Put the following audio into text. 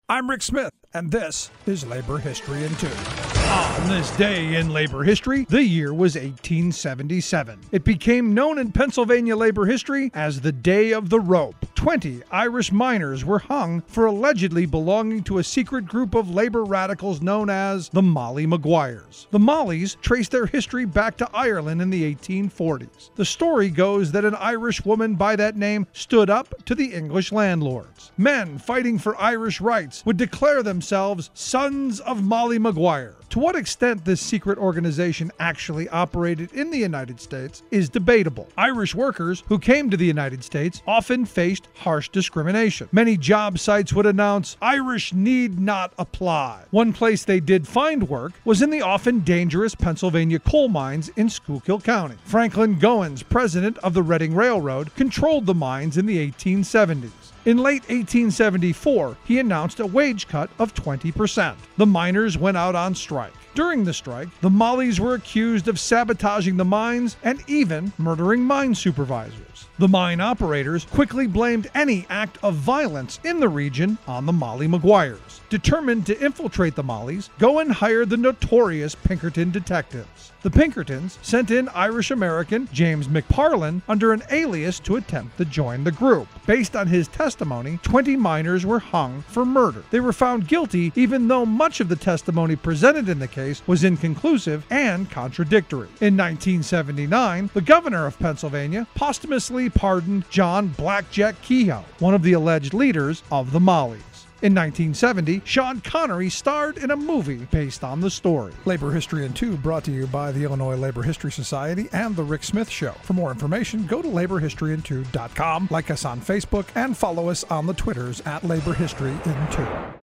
I'm Rick Smith, and this is Labor History in 2. On this day in labor history, the year was 1877. It became known in Pennsylvania labor history as the Day of the Rope. 20 Irish miners were hung for allegedly belonging to a secret group of labor radicals known as the Molly Maguires. The Mollies trace their history back to Ireland in the 1840s. The story goes that an Irish woman by that name stood up to the English landlords. Men fighting for Irish rights would declare themselves Sons of Molly Maguire. To what extent this secret organization actually operated in the United States is debatable. Irish workers who came to the United States often faced harsh discrimination. Many job sites would announce, "Irish need not apply." One place they did find work was in the often dangerous Pennsylvania coal mines in Schuylkill County. Franklin Goins, president of the Reading Railroad, controlled the mines in the 1870s. In late 1874, he announced a wage cut of 20%. The miners went out on strike. During the strike, the Mollies were accused of sabotaging the mines and even murdering mine supervisors. The mine operators quickly blamed any act of violence in the region on the Molly Maguires. Determined to infiltrate the Mollies, Goin hired the notorious Pinkerton detectives. The Pinkertons sent in Irish-American James McParland under an alias to attempt to join the group. Based on his testimony, 20 miners were hung for murder. They were found guilty even though much of the testimony presented in the case was inconclusive and contradictory. In 1979, the governor of Pennsylvania posthumously pardoned John Blackjack Kehoe, one of the alleged leaders of the Mollies. In 1970, Sean Connery starred in a movie based on the story. Labor History in 2 brought to you by the Illinois Labor History Society and The Rick Smith Show. For more information, go to laborhistoryin2.com, like us on Facebook, and follow us on the Twitters at Labor History in 2.